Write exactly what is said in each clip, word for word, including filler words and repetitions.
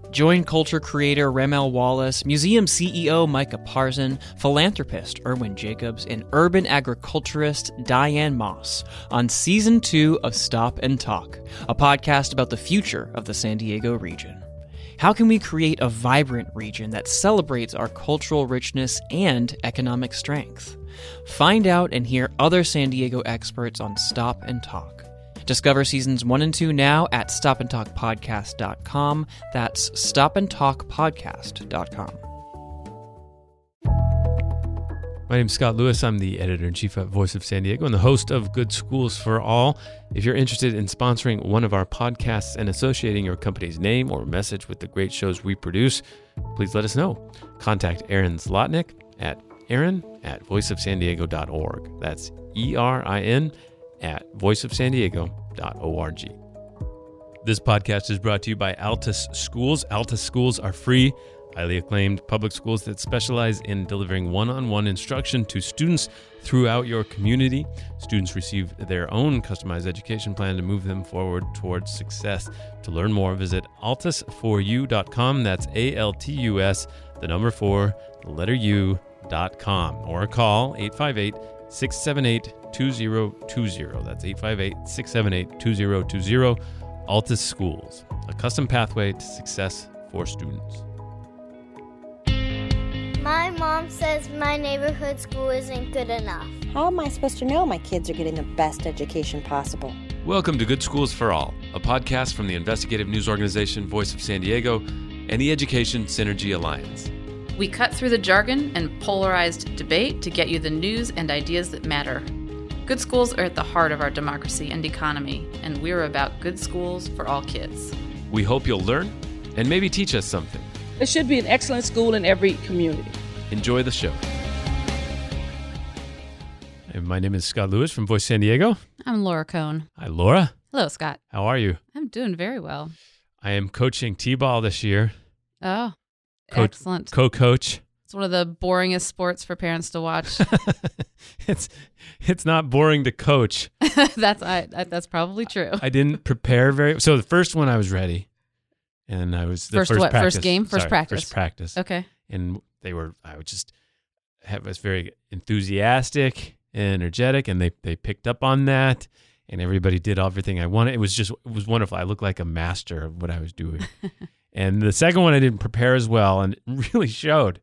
Join culture creator Ramel Wallace, museum C E O Micah Parson, philanthropist Erwin Jacobs, and urban agriculturist Diane Moss on Season two of Stop and Talk, a podcast about the future of the San Diego region. How can we create a vibrant region that celebrates our cultural richness and economic strength? Find out and hear other San Diego experts on Stop and Talk. Discover seasons one and two now at stop and talk podcast dot com. That's stop and talk podcast dot com. My name is Scott Lewis. I'm the editor-in-chief at Voice of San Diego and the host of Good Schools for All. If you're interested in sponsoring one of our podcasts and associating your company's name or message with the great shows we produce, please let us know. Contact Erin Zlotnick at Erin at voice of san diego dot org. That's E R I N at voice of san diego dot org. This podcast is brought to you by Altus Schools. Altus Schools are free, highly acclaimed public schools that specialize in delivering one-on-one instruction to students throughout your community. Students receive their own customized education plan to move them forward towards success. To learn more, visit altus for you dot com. That's A L T U S, the number four, the letter U, dot com. Or call eight five eight, six seven eight, two zero two zero. That's eight five eight, six seven eight, two zero two zero. Altus Schools, a custom pathway to success for students. My mom says my neighborhood school isn't good enough. How am I supposed to know my kids are getting the best education possible? Welcome to Good Schools for All, a podcast from the investigative news organization Voice of San Diego and the Education Synergy Alliance. We cut through the jargon and polarized debate to get you the news and ideas that matter. Good schools are at the heart of our democracy and economy, and we're about good schools for all kids. We hope you'll learn and maybe teach us something. There should be an excellent school in every community. Enjoy the show. And my name is Scott Lewis from Voice San Diego. I'm Laura Cohn. Hi, Laura. Hello, Scott. How are you? I'm doing very well. I am coaching T-ball this year. Oh, Co- excellent. Co-coach. It's one of the boringest sports for parents to watch. it's it's not boring to coach. that's I, I. That's probably true. I didn't prepare very. So the first one I was ready, and I was the first, first what? practice. First game, first Sorry, practice. First practice. Okay. And they were. I would just have was very enthusiastic and energetic, and they they picked up on that, and everybody did everything I wanted. It was just it was wonderful. I looked like a master of what I was doing. And the second one I didn't prepare as well, and it really showed.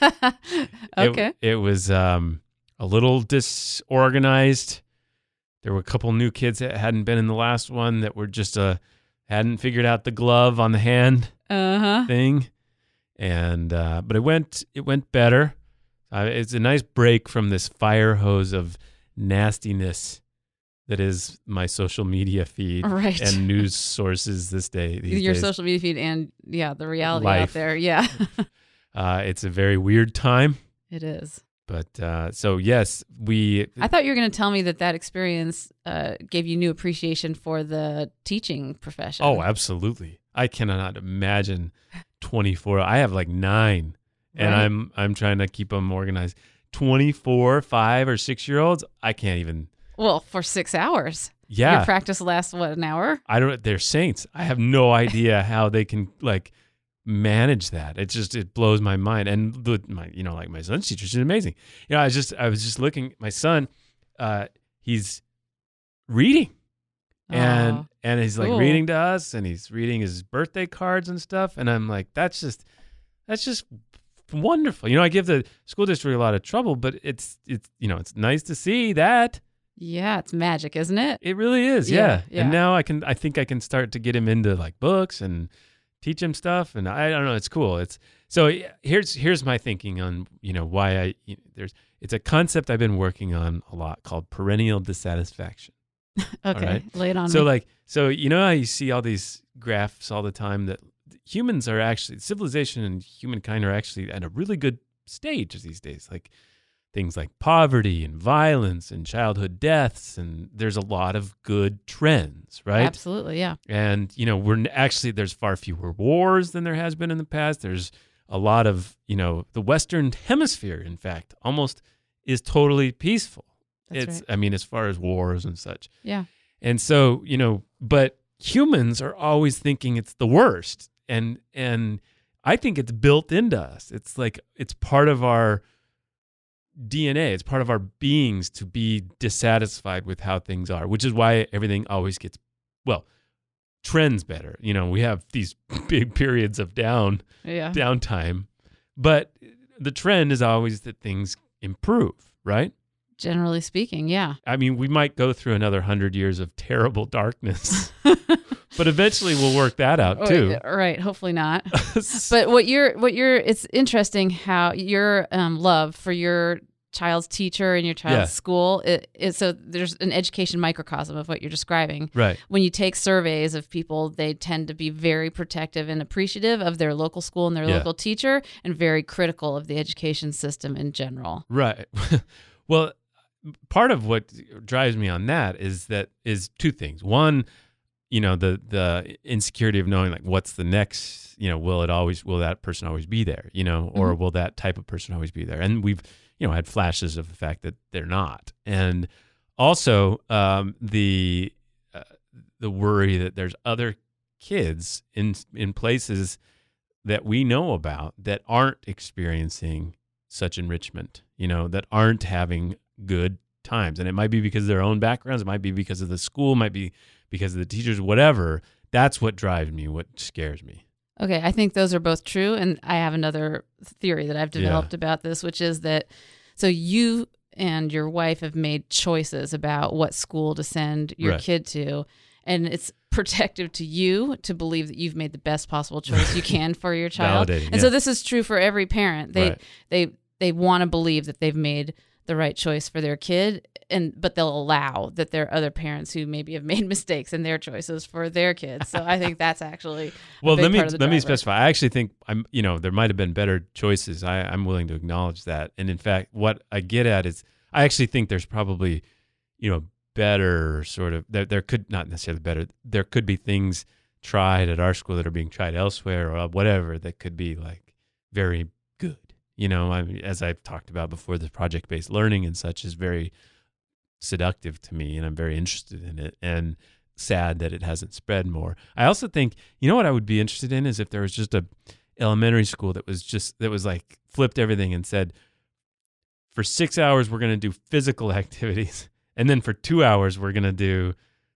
Okay. It, it was um, a little disorganized. There were a couple new kids that hadn't been in the last one that were just uh, hadn't figured out the glove on the hand uh-huh. thing, and uh, but it went it went better. Uh, it's a nice break from this fire hose of nastiness that is my social media feed right. and news sources this day. These Your days. social media feed and, yeah, the reality Life. out there. Yeah. uh, it's a very weird time. It is. But uh, so, yes, we... I thought you were going to tell me that that experience uh, gave you new appreciation for the teaching profession. Oh, absolutely. I cannot imagine twenty-four. I have like nine, and Right. I'm I'm trying to keep them organized. twenty-four, five, or six-year-olds, I can't even... Well, for six hours. Yeah. Your practice lasts, what, an hour? I don't. They're saints. I have no idea how they can like manage that. It just it blows my mind. And the, my you know like my son's teacher, she's amazing. You know, I was just I was just looking. My son, uh, he's reading, and Oh, and he's like cool. reading to us, and he's reading his birthday cards and stuff. And I'm like, that's just that's just wonderful. You know, I give the school district a lot of trouble, but it's it's you know it's nice to see that. Yeah, it's magic, isn't it? It really is, Yeah, yeah. yeah. And now I can, I think I can start to get him into like books and teach him stuff. And I, I don't know, it's cool. It's so here's here's my thinking on you know why I you know, there's it's a concept I've been working on a lot called perennial dissatisfaction. Okay, right. lay it on So me. like so you know how you see all these graphs all the time that humans are actually civilization and humankind are actually at a really good stage these days. Like things like poverty and violence and childhood deaths, and there's a lot of good trends, right? Absolutely, yeah. And, you know, we're actually, there's far fewer wars than there has been in the past. There's a lot of, you know, the Western Hemisphere, in fact, almost is totally peaceful. That's it's, right. I mean, as far as wars and such. Yeah. And so, you know, but humans are always thinking it's the worst. and and I think it's built into us. It's like it's part of our D N A. It's part of our beings to be dissatisfied with how things are, which is why everything always gets, well, trends better. You know, we have these big periods of down Yeah. downtime, but the trend is always that things improve, right? Generally speaking, yeah. I mean, we might go through another hundred years of terrible darkness, but eventually we'll work that out too. Right. Hopefully not. But what you're, what you're, it's interesting how your um, love for your child's teacher and your child's Yeah. school it, it, so there's an education microcosm of what you're describing. Right. When you take surveys of people, they tend to be very protective and appreciative of their local school and their Yeah. local teacher, and very critical of the education system in general. Right. Well, part of what drives me on that is that is two things. One, you know, the the insecurity of knowing like what's the next, you know, will it always will that person always be there, you know, or Mm-hmm. will that type of person always be there? And we've, you know, had flashes of the fact that they're not. And also um, the uh, the worry that there's other kids in in places that we know about that aren't experiencing such enrichment, you know, that aren't having good times. And it might be because of their own backgrounds. It might be because of the school, might be because of the teachers, whatever. That's what drives me, what scares me. Okay, I think those are both true. And I have another theory that I've developed Yeah. about this, which is that so you and your wife have made choices about what school to send your Right. kid to. And it's protective to you to believe that you've made the best possible choice you can for your child. Validating, And yeah. so this is true for every parent. They Right. they they want to believe that they've made the right choice for their kid, and but they'll allow that there are other parents who maybe have made mistakes in their choices for their kids. So I think that's actually a Well, big let me part of the let me driver. specify. I actually think I'm, you know, there might have been better choices. I, I'm willing to acknowledge that. And in fact, what I get at is, I actually think there's probably, you know, better sort of there. There could not necessarily better. There could be things tried at our school that are being tried elsewhere, or whatever, that could be like very good. You know, I mean, as I've talked about before, the project-based learning and such is very seductive to me, and I'm very interested in it, and sad that it hasn't spread more. I also think, you know what I would be interested in is if there was just a elementary school that was just, that was like flipped everything and said, for six hours, we're going to do physical activities. And then for two hours, we're going to do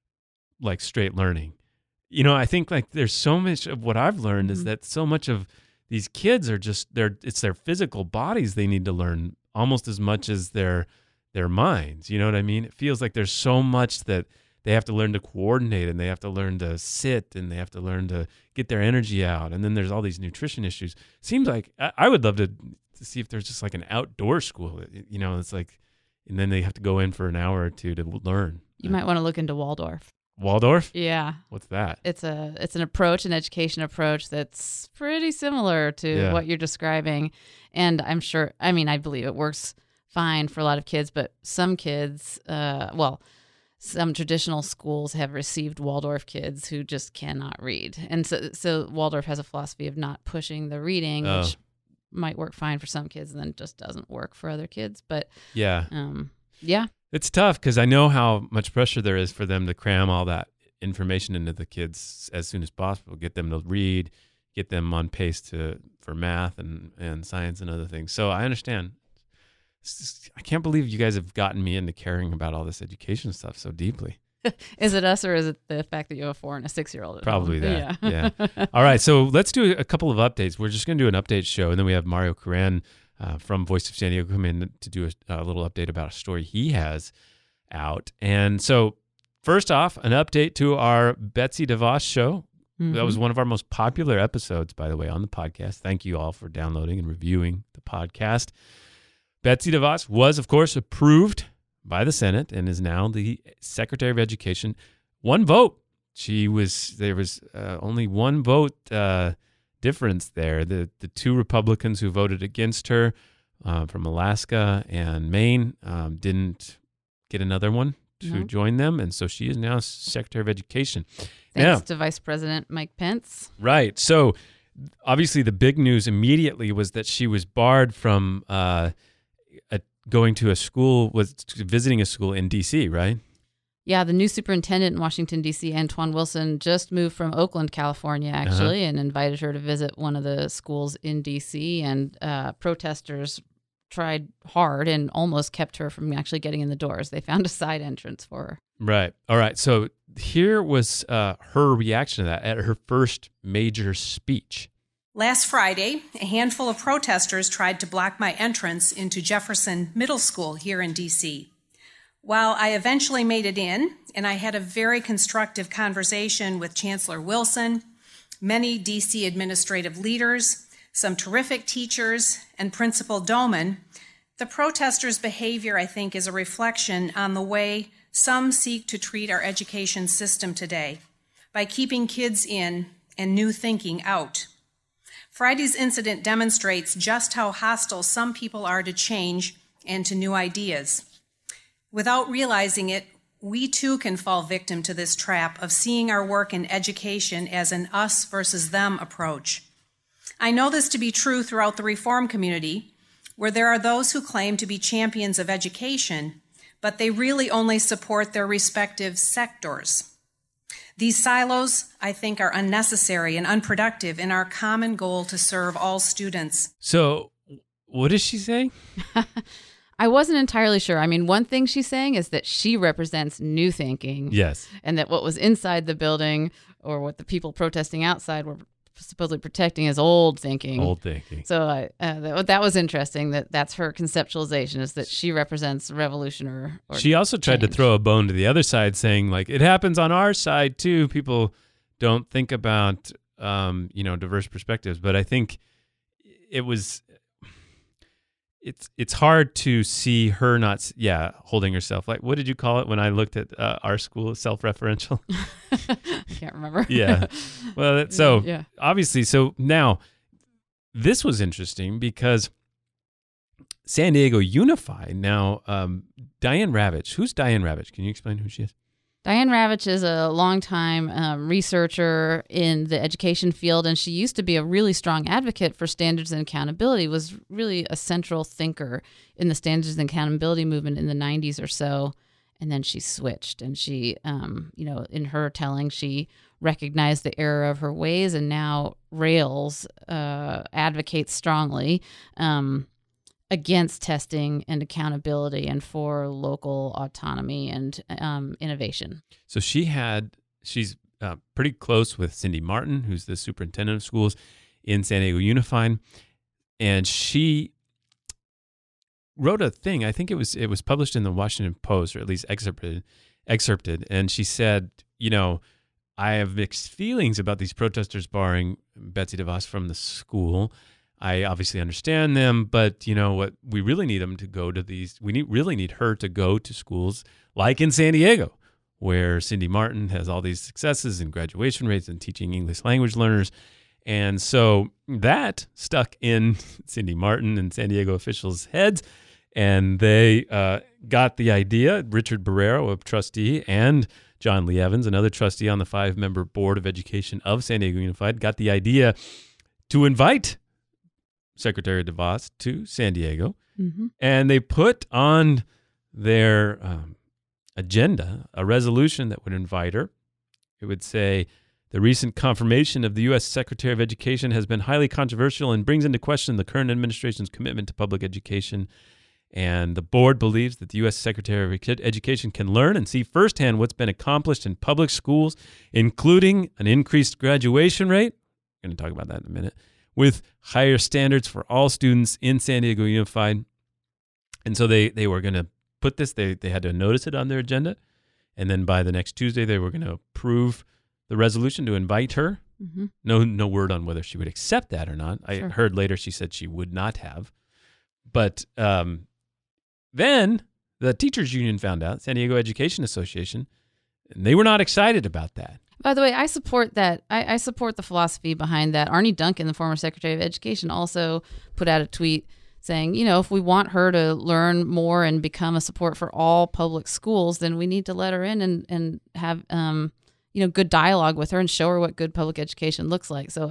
like straight learning. You know, I think like there's so much of what I've learned Mhm. is that so much of these kids are just, they're, it's their physical bodies they need to learn almost as much as their, their minds. You know what I mean? It feels like there's so much that they have to learn to coordinate, and they have to learn to sit, and they have to learn to get their energy out. And then there's all these nutrition issues. Seems like I, I would love to, to see if there's just like an outdoor school, you know, it's like, and then they have to go in for an hour or two to learn. You might want to look into Waldorf. Waldorf? Yeah. What's that? It's a it's an approach, an education approach that's pretty similar to Yeah. what you're describing. And I'm sure, I mean, I believe it works fine for a lot of kids, but some kids, uh, well, some traditional schools have received Waldorf kids who just cannot read. And so, so Waldorf has a philosophy of not pushing the reading, Oh. which might work fine for some kids and then just doesn't work for other kids. But Yeah. um, yeah, It's tough because I know how much pressure there is for them to cram all that information into the kids as soon as possible, get them to read, get them on pace to for math and, and science and other things. So I understand. It's just- I can't believe you guys have gotten me into caring about all this education stuff so deeply. is it us or is it the fact that you have a four and a six year old? at Probably home? that. Yeah. All right, so let's do a couple of updates. We're just going to do an update show, and then we have Mario Coran uh, from Voice of San Diego come in to do a, a little update about a story he has out. And so first off, an update to our Betsy DeVos show. That was one of our most popular episodes, by the way, on the podcast. Thank you all for downloading and reviewing the podcast. Betsy DeVos was, of course, approved by the Senate and is now the Secretary of Education. One vote. She was, there was uh, only one vote uh, difference there. The the two Republicans who voted against her uh, from Alaska and Maine um, didn't get another one to No. join them. And so she is now Secretary of Education. Thanks Now- to Vice President Mike Pence. Right. So obviously the big news immediately was that she was barred from uh, a, going to a school, was visiting a school in D C, right? Yeah, the new superintendent in Washington, D C, Antoine Wilson, just moved from Oakland, California, actually, uh-huh. and invited her to visit one of the schools in D C, and uh, protesters tried hard and almost kept her from actually getting in the doors. They found a side entrance for her. Right. All right. So here was uh, her reaction to that at her first major speech. Last Friday, a handful of protesters tried to block my entrance into Jefferson Middle School here in D C. While I eventually made it in, and I had a very constructive conversation with Chancellor Wilson, many D C administrative leaders, some terrific teachers, and Principal Doman, the protesters' behavior, I think, is a reflection on the way some seek to treat our education system today, by keeping kids in and new thinking out. Friday's incident demonstrates just how hostile some people are to change and to new ideas. Without realizing it, we too can fall victim to this trap of seeing our work in education as an us versus them approach. I know this to be true throughout the reform community, where there are those who claim to be champions of education, but they really only support their respective sectors. These silos, I think, are unnecessary and unproductive in our common goal to serve all students. So, what is she saying? I wasn't entirely sure. I mean, one thing she's saying is that she represents new thinking. Yes. And that what was inside the building, or what the people protesting outside were supposedly protecting, is old thinking. Old thinking. So uh, uh, that, that was interesting. That that's her conceptualization, is that she represents revolution or, or She also tried change. to throw a bone to the other side, saying like it happens on our side too. People don't think about um, you know diverse perspectives, but I think it was it's it's hard to see her not yeah holding herself like, what did you call it when I looked at uh, our school, self-referential? I can't remember. Yeah. Well, so yeah. obviously, so now this was interesting because San Diego Unified, now um, Diane Ravitch. Who's Diane Ravitch? Can you explain who she is? Diane Ravitch is a longtime um, researcher in the education field, and she used to be a really strong advocate for standards and accountability, was really a central thinker in the standards and accountability movement in the nineties or so. And then she switched, and she, um, you know, in her telling, she recognized the error of her ways, and now Rails uh, advocates strongly um, against testing and accountability and for local autonomy and um, innovation. So she had, she's uh, pretty close with Cindy Martin, who's the superintendent of schools in San Diego Unified, and she wrote a thing. I think it was it was published in the Washington Post, or at least excerpted, excerpted. And she said, you know, I have mixed feelings about these protesters barring Betsy DeVos from the school. I obviously understand them, but you know what? We really need them to go to these. We need really need her to go to schools like in San Diego, where Cindy Martin has all these successes in graduation rates and teaching English language learners. And so that stuck in Cindy Martin and San Diego officials' heads. And they uh, got the idea, Richard Barrero, a trustee, and John Lee Evans, another trustee on the five-member Board of Education of San Diego Unified, got the idea to invite Secretary DeVos to San Diego. Mm-hmm. And they put on their um, agenda a resolution that would invite her. It would say, the recent confirmation of the U S Secretary of Education has been highly controversial and brings into question the current administration's commitment to public education. And the board believes that the U S Secretary of Education can learn and see firsthand what's been accomplished in public schools, including an increased graduation rate. We're going to talk about that in a minute. With higher standards for all students in San Diego Unified. And so they, they were going to put this, they, they had to notice it on their agenda. And then by the next Tuesday, they were going to approve the resolution to invite her. Mm-hmm. No, no word on whether she would accept that or not. Sure. I heard later she said she would not have. But um, then the teachers union found out, San Diego Education Association, and they were not excited about that. By the way, I support that. I, I support the philosophy behind that. Arnie Duncan, the former Secretary of Education, also put out a tweet saying, you know, if we want her to learn more and become a support for all public schools, then we need to let her in and, and have, um, you know, good dialogue with her and show her what good public education looks like. So I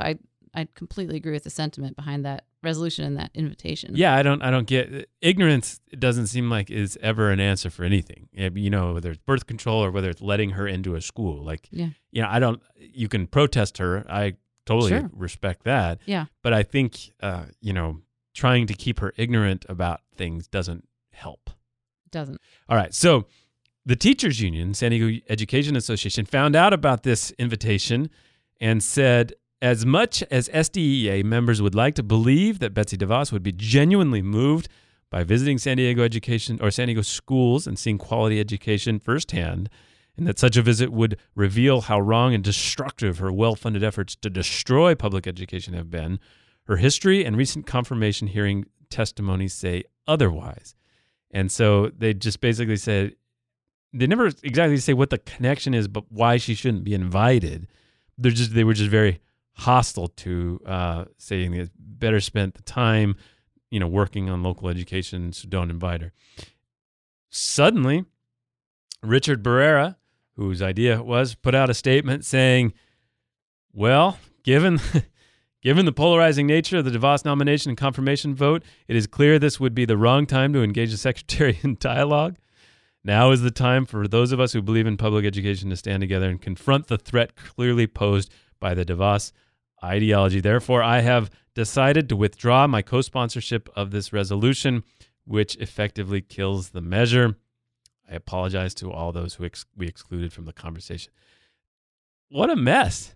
I completely agree with the sentiment behind that resolution and that invitation. Yeah, I don't I don't get ignorance. It doesn't seem like is ever an answer for anything. You know, whether it's birth control or whether it's letting her into a school. Like, yeah. you know, I don't. You can protest her. I totally Sure. respect that. Yeah. But I think, uh, you know, trying to keep her ignorant about things doesn't help. Doesn't. All right. So the Teachers Union, San Diego Education Association, found out about this invitation and said, as much as S D E A members would like to believe that Betsy DeVos would be genuinely moved by visiting San Diego education or San Diego schools and seeing quality education firsthand, and that such a visit would reveal how wrong and destructive her well-funded efforts to destroy public education have been, her history and recent confirmation hearing testimonies say otherwise. And so they just basically said, they never exactly say what the connection is, but why she shouldn't be invited. They're just they were just very hostile to uh, saying it's better spent the time, you know, working on local education, so don't invite her. Suddenly, Richard Barrera, whose idea it was, put out a statement saying, well, given given the polarizing nature of the DeVos nomination and confirmation vote, it is clear this would be the wrong time to engage the secretary in dialogue. Now is the time for those of us who believe in public education to stand together and confront the threat clearly posed by the DeVos ideology. Therefore, I have decided to withdraw my co-sponsorship of this resolution, which effectively kills the measure. I apologize to all those who ex- we excluded from the conversation. What a mess.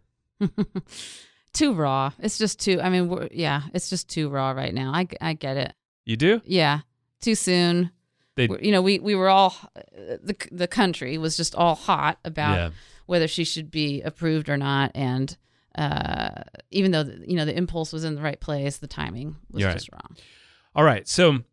Too raw. It's just too, I mean, we're, yeah, it's just too raw right now. I, I get it. You do? Yeah. Too soon. They, you know, we, we were all, the the country was just all hot about yeah. whether she should be approved or not. And uh, even though, the, you know, the impulse was in the right place, the timing was You're just right. wrong. All right. So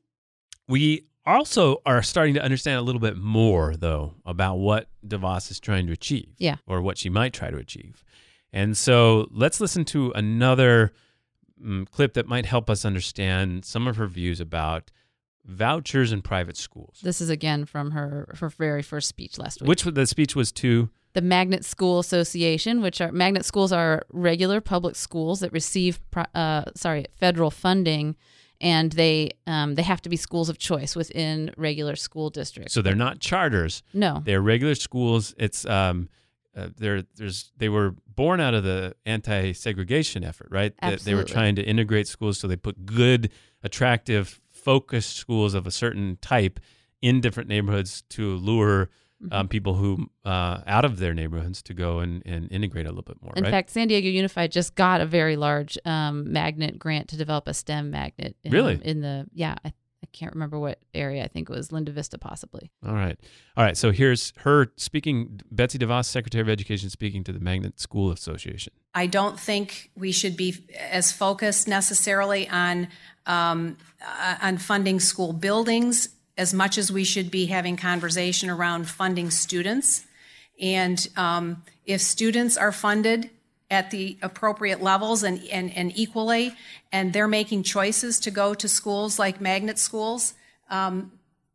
we also are starting to understand a little bit more, though, about what DeVos is trying to achieve. Yeah. Or what she might try to achieve. And so let's listen to another um, clip that might help us understand some of her views about vouchers in private schools. This is again from her, her very first speech last week. Which the speech was to? The Magnet School Association, which are magnet schools are regular public schools that receive uh, sorry federal funding, and they um, they have to be schools of choice within regular school districts. So they're not charters. No, they're regular schools. It's um, uh, they're there's they were born out of the anti-segregation effort, right? Absolutely. They, they were trying to integrate schools, so they put good, attractive, focused schools of a certain type in different neighborhoods to lure mm-hmm. um, people who uh, out of their neighborhoods to go and, and integrate a little bit more. In right? fact, San Diego Unified just got a very large um, magnet grant to develop a STEM magnet. In, really? In the yeah, I, I can't remember what area. I think it was Linda Vista, possibly. All right, all right. So here's her speaking. Betsy DeVos, Secretary of Education, speaking to the Magnet School Association. I don't think we should be as focused necessarily on um, uh, on funding school buildings as much as we should be having conversation around funding students. And um, if students are funded at the appropriate levels and, and, and equally, and they're making choices to go to schools like magnet schools, um,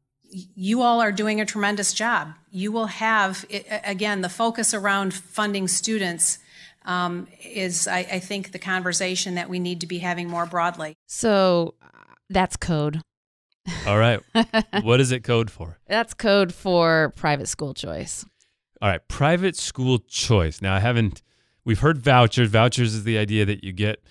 you all are doing a tremendous job. You will have, again, the focus around funding students um, is, I, I think, the conversation that we need to be having more broadly. So that's code. All right. What is it code for? That's code for private school choice. All right. Private school choice. Now, I haven't, we've heard vouchers. Vouchers is the idea that you get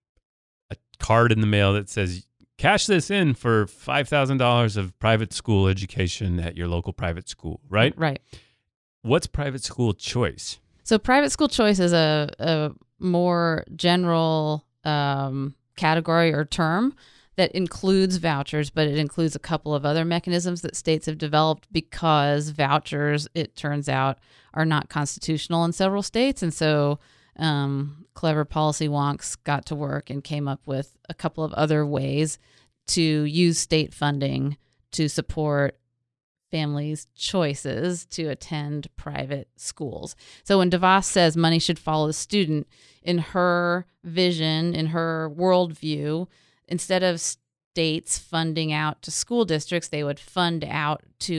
a card in the mail that says, cash this in for five thousand dollars of private school education at your local private school, right? Right. What's private school choice? So private school choice is a, a more general um, category or term that includes vouchers, but it includes a couple of other mechanisms that states have developed because vouchers, it turns out, are not constitutional in several states. And so um, clever policy wonks got to work and came up with a couple of other ways to use state funding to support families' choices to attend private schools. So when DeVos says money should follow the student, in her vision, in her worldview, instead of states funding out to school districts, they would fund out to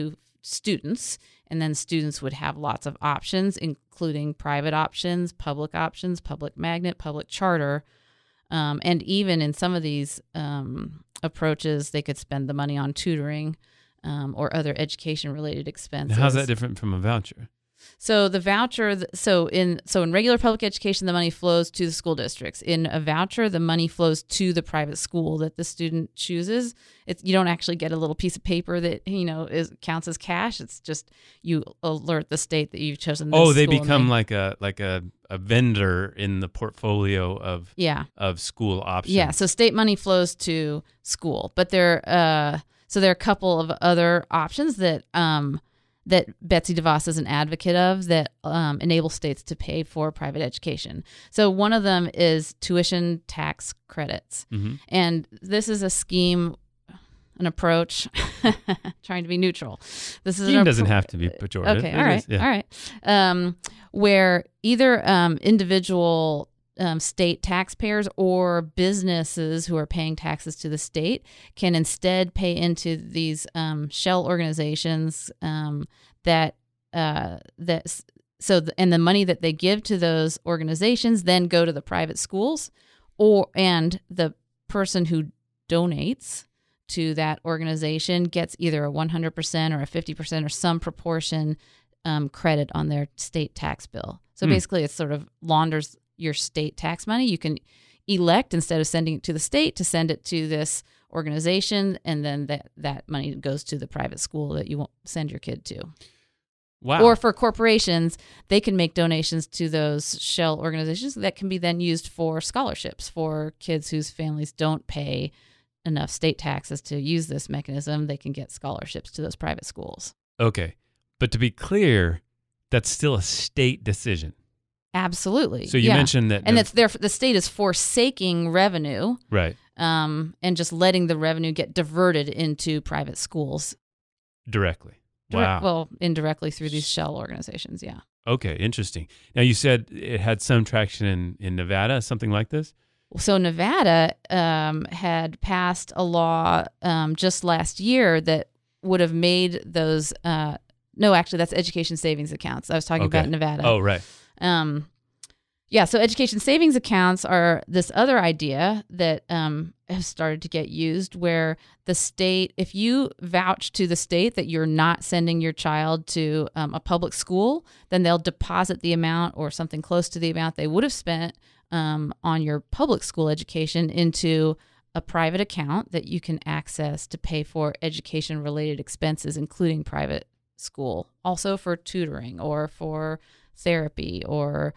students, and then students would have lots of options, including private options, public options, public magnet, public charter. Um, and even in some of these um, approaches, they could spend the money on tutoring um, or other education-related expenses. Now, how's that different from a voucher? So the voucher, so in so in regular public education, the money flows to the school districts. In a voucher, the money flows to the private school that the student chooses. It's, you don't actually get a little piece of paper that you know is counts as cash. It's just you alert the state that you've chosen this Oh, they school, become they, like a like a, a vendor in the portfolio of yeah of school options. yeah. So state money flows to school, but there uh so there are a couple of other options that um. that Betsy DeVos is an advocate of that um, enable states to pay for private education. So one of them is tuition tax credits. Mm-hmm. And this is a scheme, an approach, trying to be neutral. This is Scheme an doesn't appro- have to be pejorative. Okay, It all right, is, yeah. all right. Um, where either um, individual Um, state taxpayers or businesses who are paying taxes to the state can instead pay into these um, shell organizations um, that uh, that so the, and the money that they give to those organizations then go to the private schools, or and the person who donates to that organization gets either a one hundred percent or a fifty percent or some proportion um, credit on their state tax bill. So Hmm. basically, it sort of launders your state tax money. You can elect, instead of sending it to the state, to send it to this organization, and then that, that money goes to the private school that you won't send your kid to. Wow. Or for corporations, they can make donations to those shell organizations that can be then used for scholarships for kids whose families don't pay enough state taxes to use this mechanism. They can get scholarships to those private schools. Okay. But to be clear, that's still a state decision. Absolutely. So you yeah. mentioned that. And no- it's there. The state is forsaking revenue, right. um, and just letting the revenue get diverted into private schools. Directly. Direct- Wow. Well, indirectly through these shell organizations. Yeah. Okay, interesting. Now you said it had some traction in, in Nevada, something like this? So Nevada um, had passed a law um, just last year that would have made those. Uh, no, actually, that's education savings accounts. I was talking Okay. about Nevada. Oh, right. Um, yeah, so education savings accounts are this other idea that um, has started to get used, where the state, if you vouch to the state that you're not sending your child to um, a public school, then they'll deposit the amount or something close to the amount they would have spent um, on your public school education into a private account that you can access to pay for education-related expenses, including private school, also for tutoring or for therapy or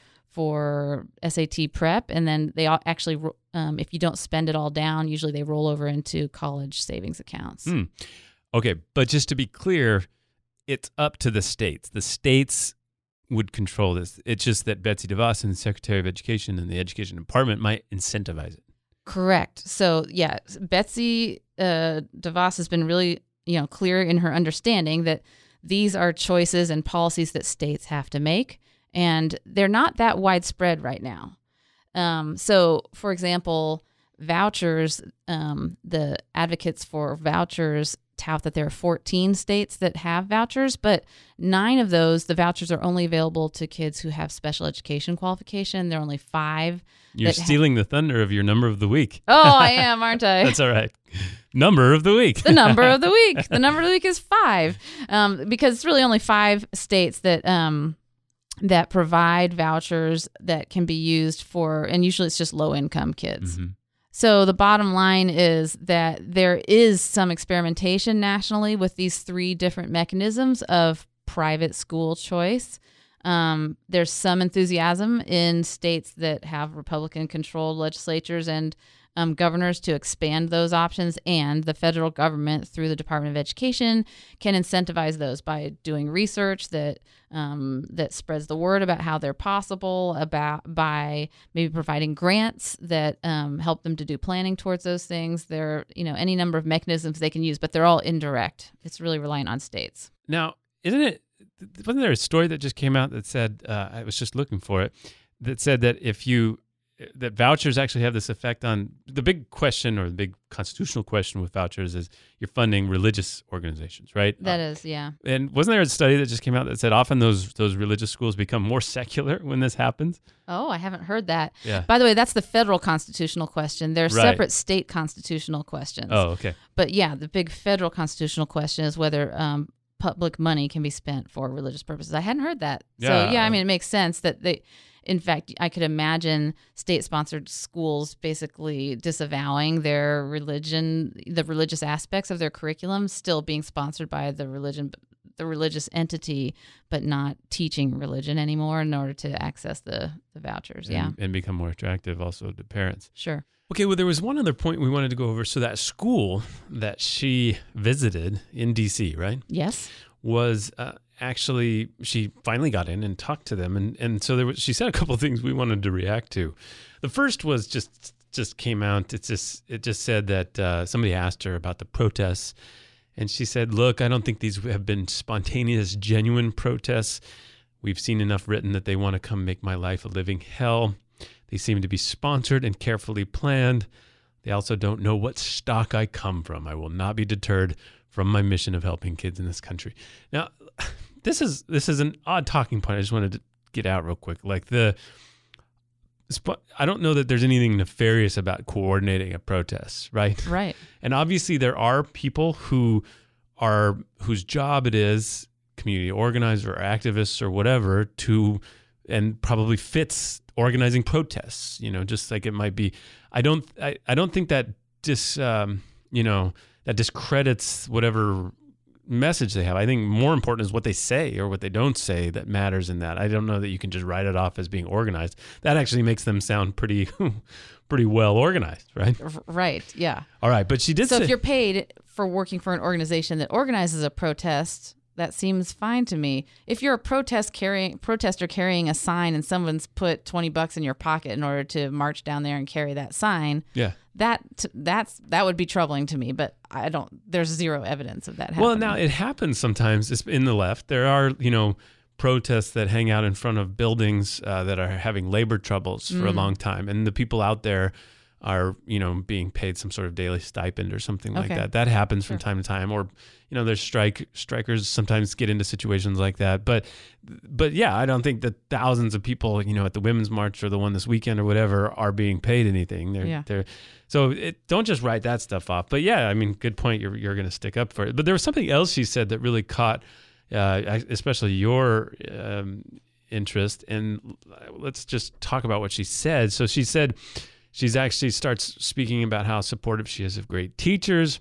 for S A T prep. And then they all actually, um, if you don't spend it all down, usually they roll over into college savings accounts. Hmm. Okay, but just to be clear, it's up to the states. The states would control this. It's just that Betsy DeVos and the Secretary of Education and the Education Department might incentivize it. Correct. So yeah, Betsy uh, DeVos has been really, you know, clear in her understanding that these are choices and policies that states have to make, and they're not that widespread right now. Um, so, for example, vouchers, um, the advocates for vouchers tout that there are fourteen states that have vouchers, but nine of those, the vouchers are only available to kids who have special education qualification. There are only five. You're that ha- stealing the thunder of your number of the week. Oh, I am, aren't I? That's all right. Number of the week. The number of the week. The number of the week is five, um, because it's really only five states that um, that provide vouchers that can be used for, and usually it's just low-income kids. Mm-hmm. So the bottom line is that there is some experimentation nationally with these three different mechanisms of private school choice. Um, there's some enthusiasm in states that have Republican-controlled legislatures and um, governors to expand those options, and the federal government, through the Department of Education, can incentivize those by doing research that um, that spreads the word about how they're possible, about by maybe providing grants that um, help them to do planning towards those things. There are, you know, any number of mechanisms they can use, but they're all indirect. It's really reliant on states. Now, isn't it, wasn't there a story that just came out that said, uh, I was just looking for it, that said that if you that vouchers actually have this effect on the big question, or the big constitutional question with vouchers is you're funding religious organizations, right? That uh, is, yeah. And wasn't there a study that just came out that said often those those religious schools become more secular when this happens? Oh, I haven't heard that. Yeah. By the way, that's the federal constitutional question. There are Right. separate state constitutional questions. Oh, okay. But yeah, the big federal constitutional question is whether um, public money can be spent for religious purposes. I hadn't heard that. Yeah. So yeah, I mean, it makes sense that they, in fact, I could imagine state-sponsored schools basically disavowing their religion, the religious aspects of their curriculum, still being sponsored by the religion, the religious entity, but not teaching religion anymore in order to access the, the vouchers. And, Yeah, and become more attractive also to parents. sure. Okay, well, there was one other point we wanted to go over. So that school that she visited in D C, right, Yes. was uh, actually, she finally got in and talked to them. And, and so there was, she said a couple of things we wanted to react to. The first was just just came out. It's just, it just said that uh, somebody asked her about the protests. And she said, look, I don't think these have been spontaneous, genuine protests. We've seen enough written that they want to come make my life a living hell. They seem to be sponsored and carefully planned. They also don't know what stock I come from. I will not be deterred from my mission of helping kids in this country. Now, this is this is an odd talking point. I just wanted to get out real quick. Like the, I don't know that there's anything nefarious about coordinating a protest, right? Right. And obviously there are people who are whose job it is, community organizers or activists or whatever, to and probably fits organizing protests, you know, just like it might be. I don't I, I don't think that dis um, you know, that discredits whatever message they have. I think more important is what they say or what they don't say that matters in that. I don't know that you can just write it off as being organized. That actually makes them sound pretty pretty well organized, right? Right. Yeah. All right, but she did So say, if you're paid for working for an organization that organizes a protest, that seems fine to me. If you're a protest carrying protester carrying a sign and someone's put twenty bucks in your pocket in order to march down there and carry that sign, yeah. that that's that would be troubling to me, but I don't there's zero evidence of that happening. Well, now it happens sometimes. It's in the left. There are, you know, protests that hang out in front of buildings uh, that are having labor troubles for Mm. a long time, and the people out there are, you know, being paid some sort of daily stipend or something like Okay. that. That happens from Sure. time to time. Or, you know, there's strike strikers sometimes get into situations like that. But, but yeah, I don't think that thousands of people, you know, at the Women's March or the one this weekend or whatever are being paid anything. They're, Yeah. they're so it, don't just write that stuff off. But yeah, I mean, good point. You're you're going to stick up for it. But there was something else she said that really caught, uh, especially your um, interest. And let's just talk about what she said. So she said. She's actually starts speaking about how supportive she is of great teachers.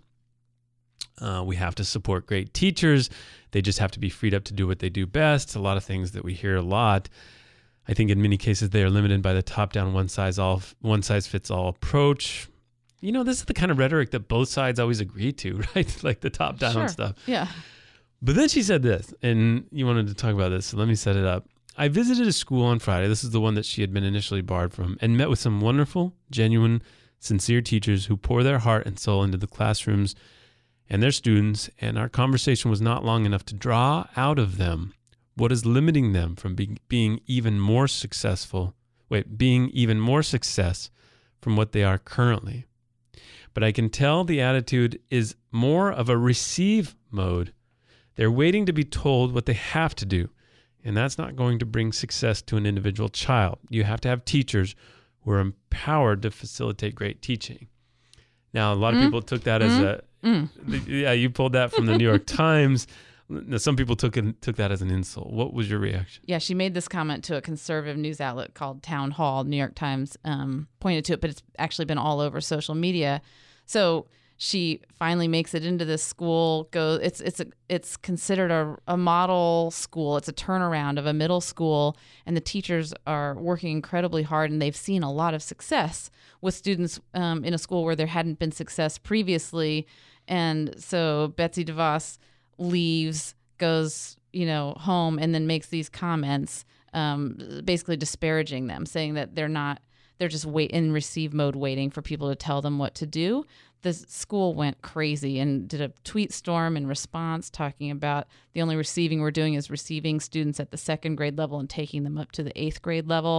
Uh, we have to support great teachers. They just have to be freed up to do what they do best. A lot of things that we hear a lot. I think in many cases they are limited by the top-down, one size all, one size fits all approach. You know, this is the kind of rhetoric that both sides always agree to, right? Like the top-down Sure. stuff. Yeah. But then she said this, and you wanted to talk about this, so let me set it up. I visited a school on Friday, this is the one that she had been initially barred from, and met with some wonderful, genuine, sincere teachers who pour their heart and soul into the classrooms and their students, and our conversation was not long enough to draw out of them what is limiting them from be- being even more successful, wait, being even more success from what they are currently. But I can tell the attitude is more of a receive mode. They're waiting to be told what they have to do. And that's not going to bring success to an individual child. You have to have teachers who are empowered to facilitate great teaching. Now, a lot of Mm. people took that mm. as a, Mm. yeah, you pulled that from the New York Times. Now, some people took it, took that as an insult. What was your reaction? Yeah, she made this comment to a conservative news outlet called Town Hall. New York Times um, pointed to it, but it's actually been all over social media. So she finally makes it into this school. Go, it's it's a, it's considered a, a model school. It's a turnaround of a middle school, and the teachers are working incredibly hard, and they've seen a lot of success with students um, in a school where there hadn't been success previously. And so Betsy DeVos leaves, goes, you know, home, and then makes these comments, um, basically disparaging them, saying that they're not, they're just wait in receive mode, waiting for people to tell them what to do. The school went crazy and did a tweet storm in response, talking about the only receiving we're doing is receiving students at the second grade level and taking them up to the eighth grade level.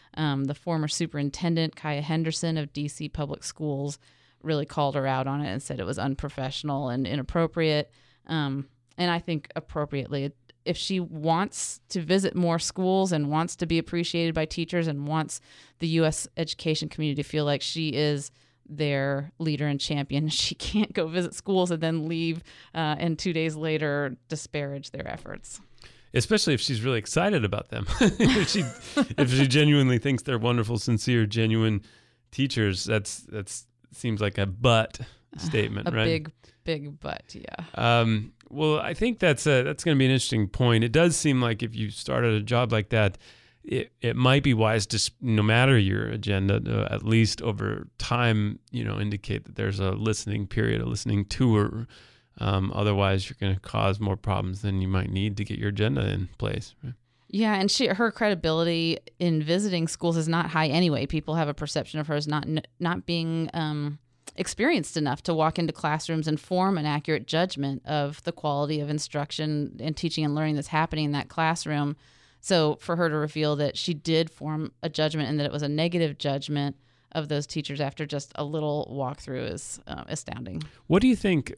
Um, the former superintendent, Kaya Henderson of D C Public Schools, really called her out on it and said it was unprofessional and inappropriate. Um, and I think appropriately, if she wants to visit more schools and wants to be appreciated by teachers and wants the U S education community to feel like she is their leader and champion, she can't go visit schools and then leave uh, and two days later disparage their efforts. Especially if she's really excited about them. if she if she genuinely thinks they're wonderful, sincere, genuine teachers, that's that's seems like a but statement, a right? A big, big but, yeah. Um, well, I think that's a, that's going to be an interesting point. It does seem like if you started a job like that, it, it might be wise to, no matter your agenda, to at least over time, you know, indicate that there's a listening period, a listening tour. Um, otherwise, you're going to cause more problems than you might need to get your agenda in place. Right? Yeah, and she her credibility in visiting schools is not high anyway. People have a perception of her as not not being um, experienced enough to walk into classrooms and form an accurate judgment of the quality of instruction and teaching and learning that's happening in that classroom. So for her to reveal that she did form a judgment and that it was a negative judgment of those teachers after just a little walkthrough is uh, astounding. What do you think,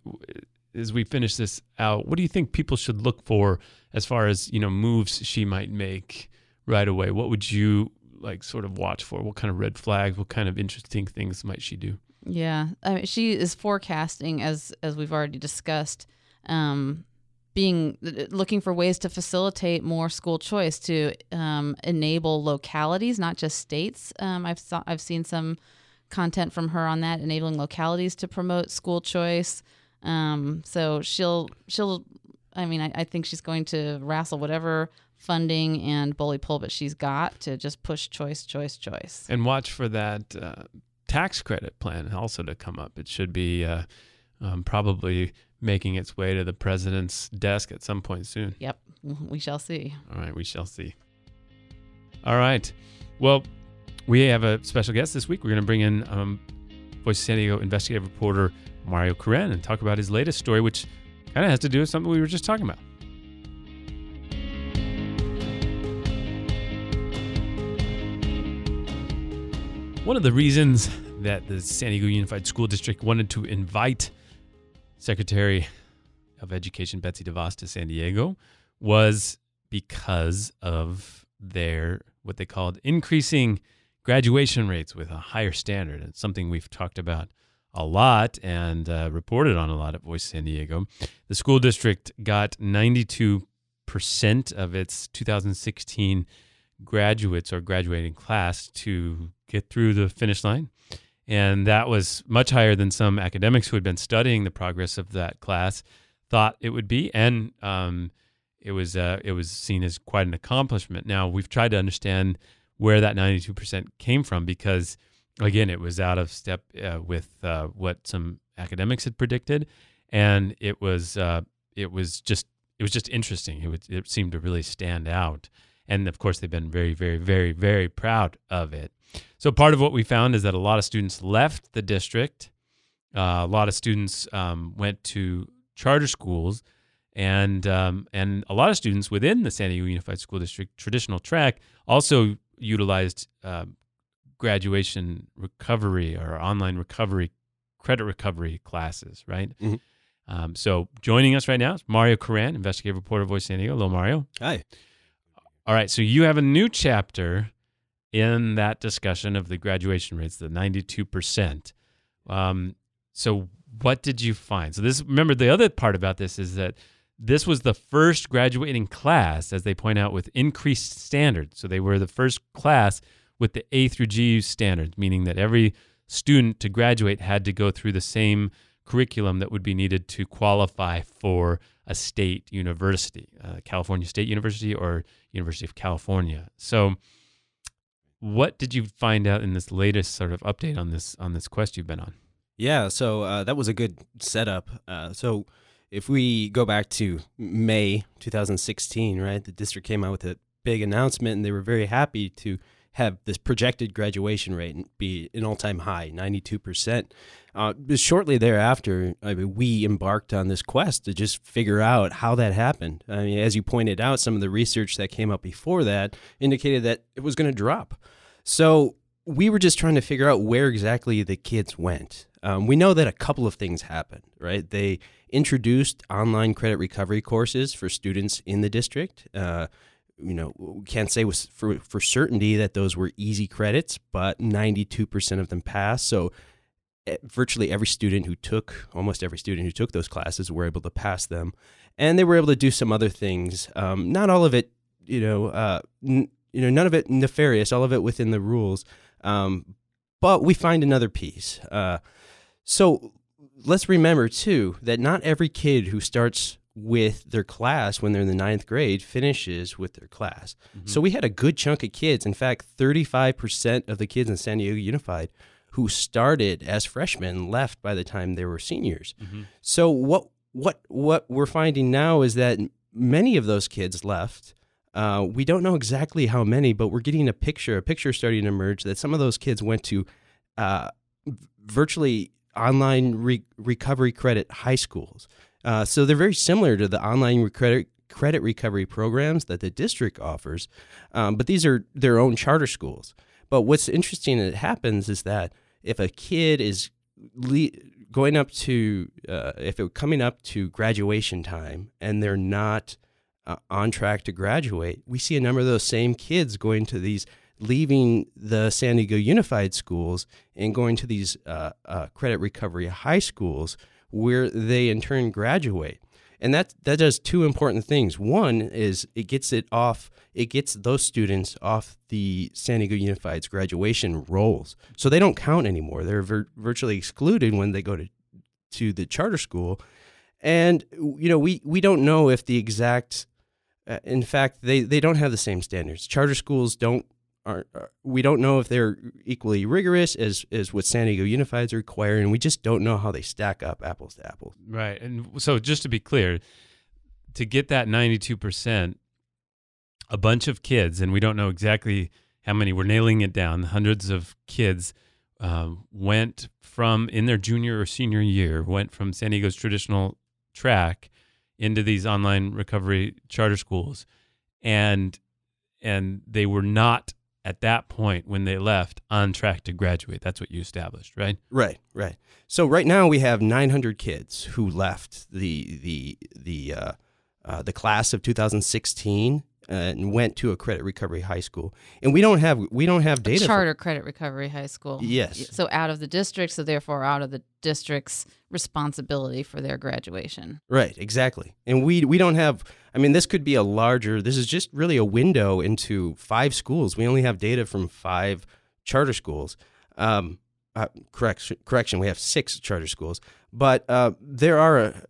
as we finish this out, what do you think people should look for as far as, you know, moves she might make right away? What would you like sort of watch for? What kind of red flags, what kind of interesting things might she do? Yeah, I mean, she is forecasting, as as we've already discussed, um, being looking for ways to facilitate more school choice, to um, enable localities, not just states. Um, I've saw, I've seen some content from her on that, enabling localities to promote school choice. Um, so she'll she'll. I mean, I, I think she's going to wrestle whatever funding and bully pulpit she's got to just push choice, choice, choice. And watch for that uh, tax credit plan also to come up. It should be uh, um, probably making its way to the president's desk at some point soon. Yep, we shall see. All right, we shall see. All right. Well, we have a special guest this week. We're going to bring in um, Voice of San Diego investigative reporter Mario Karen and talk about his latest story, which kind of has to do with something we were just talking about. One of the reasons that the San Diego Unified School District wanted to invite Secretary of Education Betsy DeVos to San Diego was because of their, what they called, increasing graduation rates with a higher standard. It's something we've talked about a lot and uh, reported on a lot at Voice San Diego. The school district got ninety-two percent of its two thousand sixteen graduates or graduating class to get through the finish line. And that was much higher than some academics who had been studying the progress of that class thought it would be. And um, it was uh, it was seen as quite an accomplishment. Now, we've tried to understand where that ninety-two percent came from because, again, it was out of step uh, with uh, what some academics had predicted. And it was uh, it was just it was just interesting. It, was, it seemed to really stand out. And, of course, they've been very, very, very, very proud of it. So part of what we found is that a lot of students left the district. Uh, a lot of students um, went to charter schools, and um, and a lot of students within the San Diego Unified School District traditional track also utilized uh, graduation recovery or online recovery, credit recovery classes, right? Mm-hmm. Um, so joining us right now is Mario Karen, investigative reporter, Voice San Diego. Hello, Mario. Hi. All right, so you have a new chapter in that discussion of the graduation rates, the ninety-two percent. Um, so what did you find? So this, remember, the other part about this is that this was the first graduating class, as they point out, with increased standards. So they were the first class with the A through G standards, meaning that every student to graduate had to go through the same curriculum that would be needed to qualify for a state university, uh, California State University or University of California. So what did you find out in this latest sort of update on this on this quest you've been on? Yeah, so uh, that was a good setup. Uh, so if we go back to May two thousand sixteen, right, the district came out with a big announcement, and they were very happy to have this projected graduation rate be an all-time high, ninety-two percent. Uh, shortly thereafter, I mean, we embarked on this quest to just figure out how that happened. I mean, as you pointed out, some of the research that came up before that indicated that it was going to drop. So we were just trying to figure out where exactly the kids went. Um, we know that a couple of things happened, right? They introduced online credit recovery courses for students in the district. Uh, you know, we can't say with, for, for certainty that those were easy credits, but ninety-two percent of them passed. So virtually every student who took, almost every student who took those classes were able to pass them. And they were able to do some other things. Um, not all of it, you know, uh, n- you know, none of it nefarious, all of it within the rules. Um, but we find another piece. Uh, so let's remember, too, that not every kid who starts with their class when they're in the ninth grade finishes with their class. Mm-hmm. So we had a good chunk of kids. In fact, thirty-five percent of the kids in San Diego Unified who started as freshmen left by the time they were seniors. Mm-hmm. So what what what we're finding now is that many of those kids left. Uh, we don't know exactly how many, but we're getting a picture, a picture starting to emerge that some of those kids went to uh, virtually online re- recovery credit high schools. Uh, so they're very similar to the online credit credit recovery programs that the district offers, um, but these are their own charter schools. But what's interesting that happens is that if a kid is le- going up to, uh, if they're coming up to graduation time and they're not uh, on track to graduate, we see a number of those same kids going to these, leaving the San Diego Unified schools and going to these uh, uh, credit recovery high schools where they in turn graduate. And that that does two important things. One is it gets it off, it gets those students off the San Diego Unified's graduation rolls. So they don't count anymore. They're vir- virtually excluded when they go to to the charter school. And, you know, we, we don't know if the exact, uh, in fact, they, they don't have the same standards. Charter schools don't, are, are we don't know if they're equally rigorous as, as what San Diego Unified's require, and we just don't know how they stack up apples to apples. Right. And so just to be clear, to get that ninety-two percent, a bunch of kids, and we don't know exactly how many, we're nailing it down, hundreds of kids uh, went from, in their junior or senior year, went from San Diego's traditional track into these online recovery charter schools. And and they were not, at that point when they left, on track to graduate. That's what you established, right? Right, right. So right now we have nine hundred kids who left the the the uh, uh, the class of two thousand sixteen and went to a credit recovery high school, and we don't have we don't have data. A charter for, credit recovery high school. Yes. So out of the district, so therefore out of the district's responsibility for their graduation. Right, exactly. And we we don't have. I mean, this could be a larger. This is just really a window into five schools. We only have data from five charter schools. Um, uh, correct, correction. We have six charter schools, but uh, there are uh,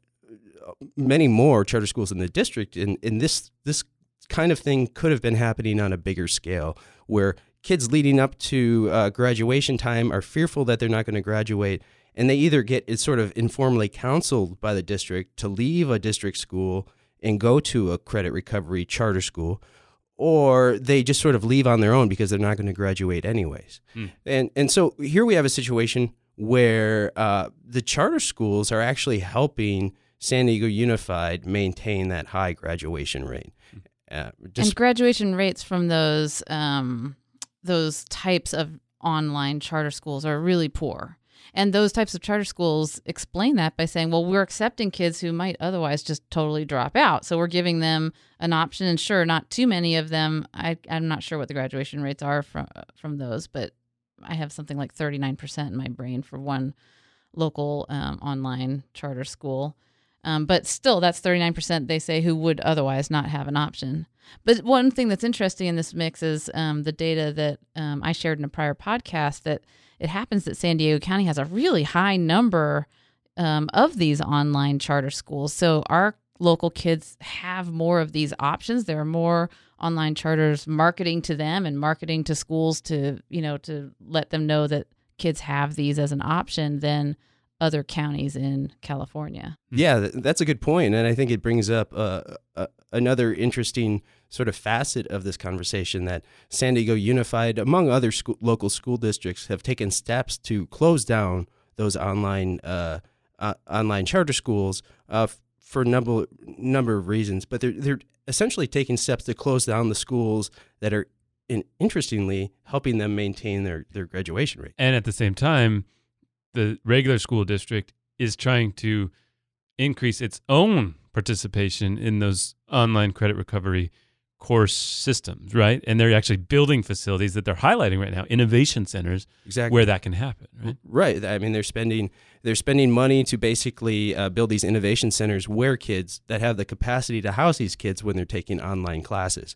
many more charter schools in the district. And in this this. kind of thing could have been happening on a bigger scale, where kids leading up to uh, graduation time are fearful that they're not going to graduate, and they either get it's sort of informally counseled by the district to leave a district school and go to a credit recovery charter school, or they just sort of leave on their own because they're not going to graduate anyways. Hmm. And and so here we have a situation where uh, the charter schools are actually helping San Diego Unified maintain that high graduation rate. Uh, and graduation rates from those um, those types of online charter schools are really poor. And those types of charter schools explain that by saying, well, we're accepting kids who might otherwise just totally drop out. So we're giving them an option. And sure, not too many of them. I, I'm not sure what the graduation rates are from, from those, but I have something like thirty-nine percent in my brain for one local um, online charter school. Um, but still, that's thirty-nine percent, they say, who would otherwise not have an option. But one thing that's interesting in this mix is um, the data that um, I shared in a prior podcast, that it happens that San Diego County has a really high number um, of these online charter schools. So our local kids have more of these options. There are more online charters marketing to them and marketing to schools to, you know, to let them know that kids have these as an option than other counties in California. Yeah, that's a good point. And I think it brings up uh, uh, another interesting sort of facet of this conversation, that San Diego Unified, among other school, local school districts, have taken steps to close down those online uh, uh, online charter schools uh, f- for a number, number of reasons. But they're, they're essentially taking steps to close down the schools that are in, interestingly, helping them maintain their, their graduation rate. And at the same time, the regular school district is trying to increase its own participation in those online credit recovery course systems, right? And they're actually building facilities that they're highlighting right now, innovation centers, exactly, where that can happen, right? Right. I mean, they're spending they're spending money to basically uh, build these innovation centers where kids that have the capacity to house these kids when they're taking online classes.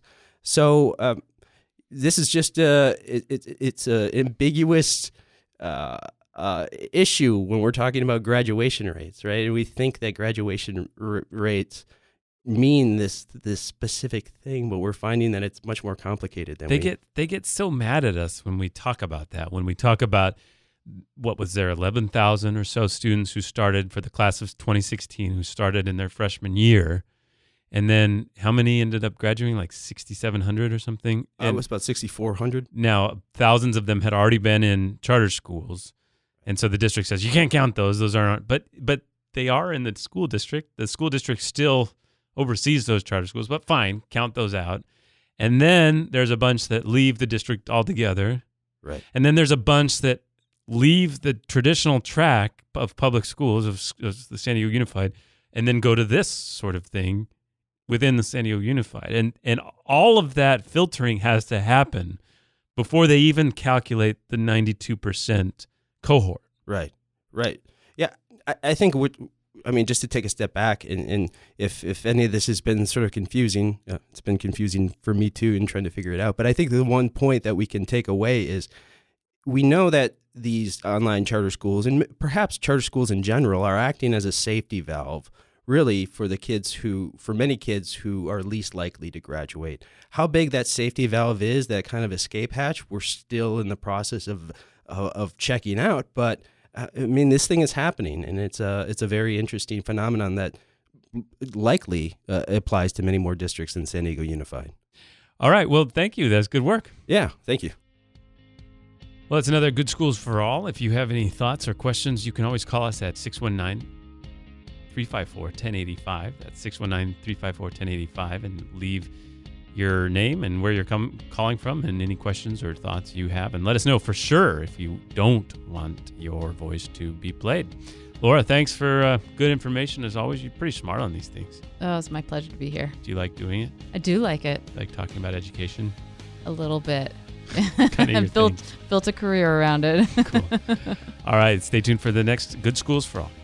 So um, this is just a it, it, it's a ambiguous uh, uh, issue when we're talking about graduation rates, right? And we think that graduation r- rates mean this this specific thing, but we're finding that it's much more complicated than they we get they get so mad at us when we talk about that. When we talk about what was there, eleven thousand or so students who started for the class of twenty sixteen who started in their freshman year, and then how many ended up graduating? Like sixty-seven hundred or something. Uh, it was about sixty-four hundred. Now thousands of them had already been in charter schools, and so the district says you can't count those. Those aren't. But but they are in the school district. The school district still oversees those charter schools, but fine, count those out. And then there's a bunch that leave the district altogether. Right. And then there's a bunch that leave the traditional track of public schools, of, of the San Diego Unified, and then go to this sort of thing within the San Diego Unified. And and all of that filtering has to happen before they even calculate the ninety-two percent cohort. Right, right. Yeah, I, I think what, I mean, just to take a step back, and, and if, if any of this has been sort of confusing, uh, it's been confusing for me too in trying to figure it out. But I think the one point that we can take away is we know that these online charter schools, and perhaps charter schools in general, are acting as a safety valve, really, for the kids who, for many kids who are least likely to graduate. How big that safety valve is, that kind of escape hatch, we're still in the process of of, of checking out. But I mean, this thing is happening, and it's a it's a very interesting phenomenon that likely uh, applies to many more districts than San Diego Unified. All right. Well, thank you. That's good work. Yeah. Thank you. Well, it's another Good Schools for All. If you have any thoughts or questions, you can always call us at six one nine, three five four, one zero eight five. That's six one nine, three five four, one zero eight five, and leave your name and where you're com- calling from and any questions or thoughts you have. And let us know for sure if you don't want your voice to be played. Laura, thanks for uh, good information. As always, you're pretty smart on these things. Oh, it's my pleasure to be here. Do you like doing it? I do like it. Like talking about education? A little bit. Kind of I've built, built a career around it. Cool. All right. Stay tuned for the next Good Schools for All.